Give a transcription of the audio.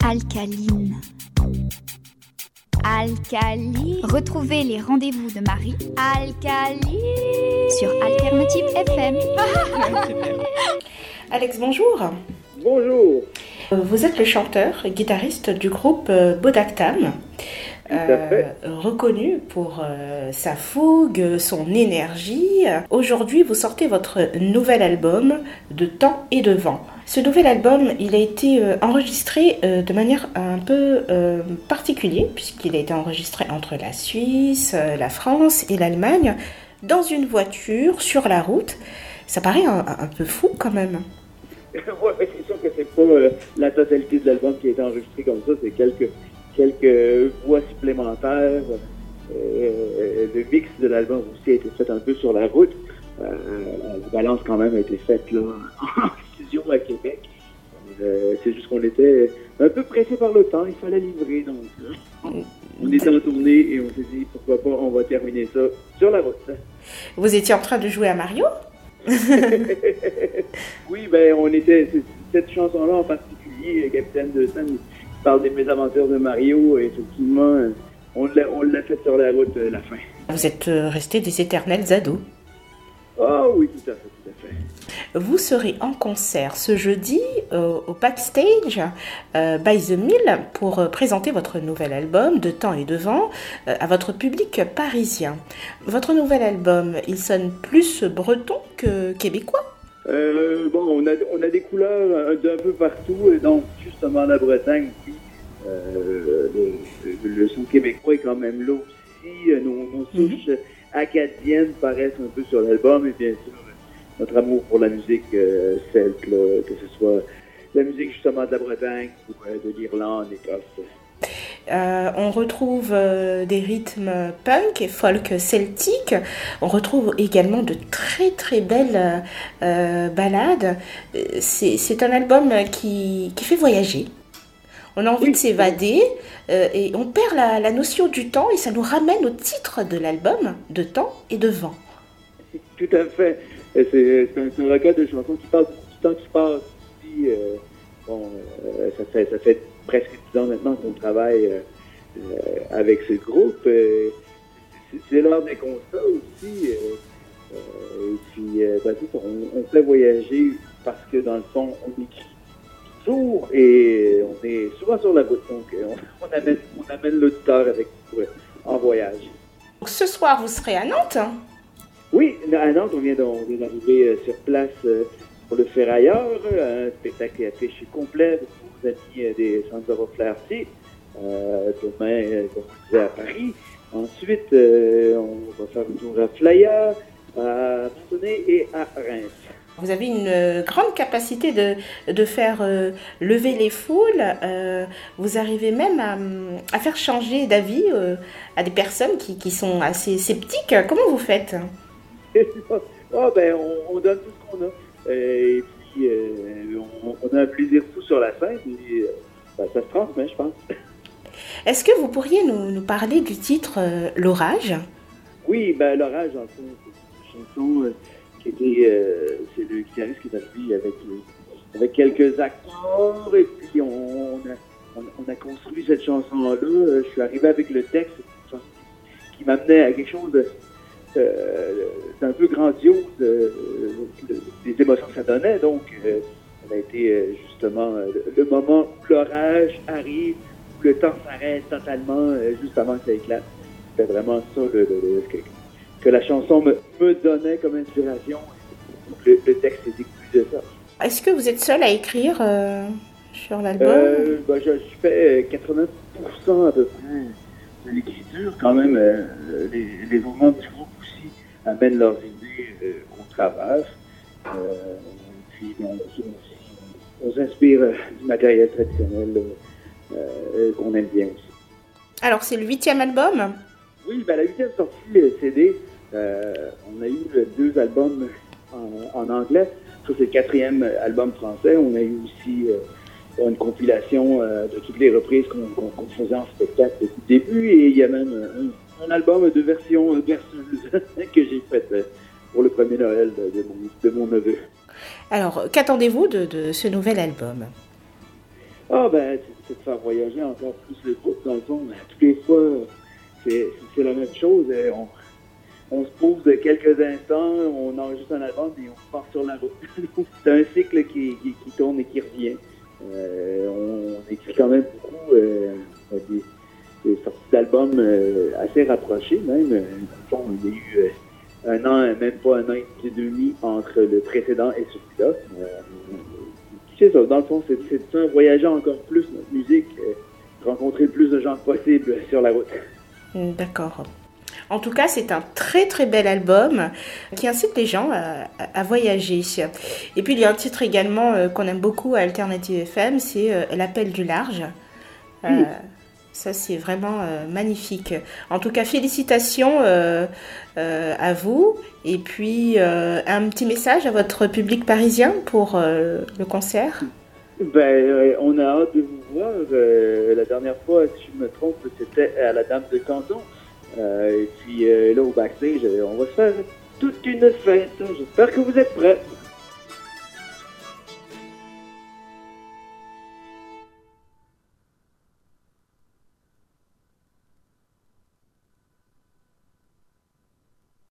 Alcaline. Alcaline. Retrouvez les rendez-vous de Marie. Alcaline. Sur Alternative FM. Alex, bonjour. Bonjour. Vous êtes le chanteur et guitariste du groupe Bodaktam, reconnu pour sa fougue, son énergie. Aujourd'hui, vous sortez votre nouvel album de temps et de vent. Ce nouvel album, il a été enregistré de manière un peu particulière, puisqu'il a été enregistré entre la Suisse, la France et l'Allemagne, dans une voiture, sur la route. Ça paraît un peu fou quand même. Ouais, c'est sûr que c'est pas la totalité de l'album qui a été enregistré comme ça, c'est quelques voix supplémentaires. Le mix de l'album aussi a été fait un peu sur la route. La balance quand même a été faite là en studio à Québec. C'est juste qu'on était un peu pressé par le temps, il fallait livrer, donc on était en tournée et on s'est dit pourquoi pas on va terminer ça sur la route. Vous étiez en train de jouer à Mario? Oui, ben on était, cette chanson-là en particulier, Capitaine de Sun, qui parle des mésaventures de Mario, et effectivement, on l'a fait sur la route la fin. Vous êtes restés des éternels ados. Ah oui, tout à fait. Vous serez en concert ce jeudi au Backstage by the Mill pour présenter votre nouvel album de temps et de vent à votre public parisien. Votre nouvel album, il sonne plus breton que québécois? Bon, on a des couleurs d'un peu partout, donc justement la Bretagne, puis le son québécois est quand même là aussi. Nos souches acadiennes paraissent un peu sur l'album, et bien sûr notre amour pour la musique celte, que ce soit la musique justement de la Bretagne ou de l'Irlande, l'Écosse. On retrouve des rythmes punk et folk celtique. On retrouve également de très très belles ballades. C'est un album qui fait voyager. On a envie de s'évader et on perd la notion du temps, et ça nous ramène au titre de l'album, de temps et de vent. Tout à fait. C'est un recueil de chansons qui parle du temps qui passe. Puis, ça fait presque 10 ans maintenant qu'on travaille avec ce groupe. C'est l'heure des constats aussi. Et puis, on fait voyager parce que dans le fond, on écrit toujours et on est souvent sur la route. Donc, on amène l'auditeur avec nous en voyage. Donc, ce soir, vous serez à Nantes? Oui, à Nantes, on vient d'arriver sur place pour le Ferrailleur, un spectacle et affiche complet pour vos amis des Centres of Flaherty. Demain, comme je disais, à Paris. Ensuite, on va faire un tour à Flaya, à Fontenay et à Reims. Vous avez une grande capacité de faire lever les foules. Vous arrivez même à faire changer d'avis à des personnes qui sont assez sceptiques. Comment vous faites? On donne tout ce qu'on a. Et puis, on a un plaisir fou sur la scène. Et, ça se transmet, je pense. Est-ce que vous pourriez nous parler du titre L'Orage? Oui, l'Orage, en fait, c'est une chanson qui était... c'est le guitariste qui est arrivé avec quelques acteurs. Et puis, on a construit cette chanson-là. Je suis arrivé avec le texte qui m'amenait à quelque chose d'un peu grandiose, des émotions que ça donnait. Donc, ça a été justement le moment où l'orage arrive, où le temps s'arrête totalement, juste avant que ça éclate. C'était vraiment ça que la chanson me donnait comme inspiration. Donc, le texte est découlé de ça. Est-ce que vous êtes seul à écrire sur l'album? Je fais 80% à peu près de l'écriture. Quand même, les membres du groupe aussi amènent leurs idées au travers. Puis on s'inspire du matériel traditionnel qu'on aime bien aussi. Alors, c'est le 8e album? Oui, la 8e sortie CD. On a eu 2 albums en anglais. Ça, c'est le 4e album français. On a eu aussi une compilation de toutes les reprises qu'on faisait en spectacle depuis le début. Et il y a même un album de version berceuse que j'ai fait pour le premier Noël de mon neveu. Alors, qu'attendez-vous de ce nouvel album? Ah, ben, c'est de faire voyager encore plus le groupe. Dans le fond, toutes les fois, c'est la même chose. On se pose quelques instants, on enregistre un album et on part sur la route. C'est un cycle qui tourne et qui revient. On écrit quand même beaucoup des sorties d'albums assez rapprochées même. Dans le fond, il y a eu un an, même pas un an et demi entre le précédent et celui-là. C'est ça, dans le fond, c'est de faire voyager encore plus notre musique, rencontrer le plus de gens possible sur la route. D'accord. En tout cas, c'est un très très bel album qui incite les gens à voyager. Et puis il y a un titre également qu'on aime beaucoup à Alternative FM, c'est L'appel du large. Ça, c'est vraiment magnifique. En tout cas, félicitations à vous. Et puis, un petit message à votre public parisien pour le concert. On a hâte de vous voir. La dernière fois, si je me trompe, c'était à la Dame de Canton. Et puis là, au backstage, on va se faire toute une fête. J'espère que vous êtes prêts.